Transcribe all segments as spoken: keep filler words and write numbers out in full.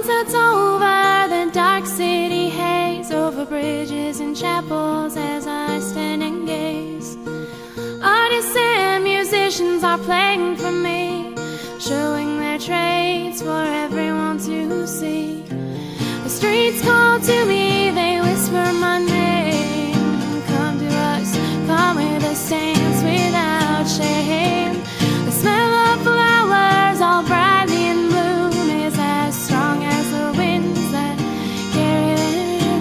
Sunsets over the dark city haze, over bridges and chapels as I stand and gaze. Artists and musicians are playing for me, showing their trades for everyone to see. The streets call to me, they whisper my name. Come to us, come with us, dance without shame. The smell of flowers all brightly in bloom is as strong as the winds that carry their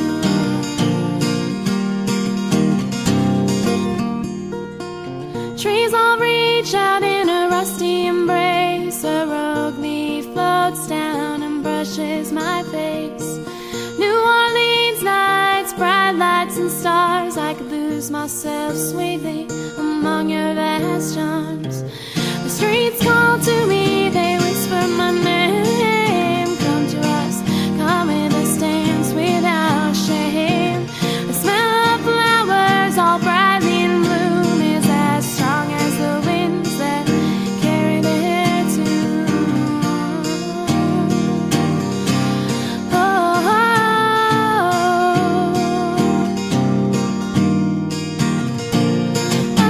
tune. Trees all reach out in a rusty embrace. A rogue leaf floats down and brushes my face. New Orleans nights, bright lights and stars, I could lose myself sweetly among your vast charms. The streets call to me, they whisper my name. Come to us, come with us, dance without shame. The smell of flowers all brightly in bloom is as strong as the winds that carry their tune. Oh, oh, oh,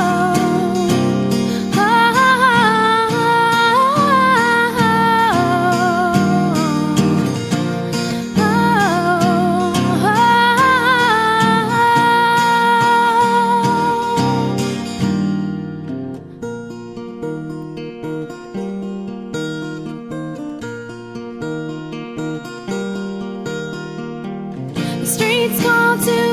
oh, The streets call to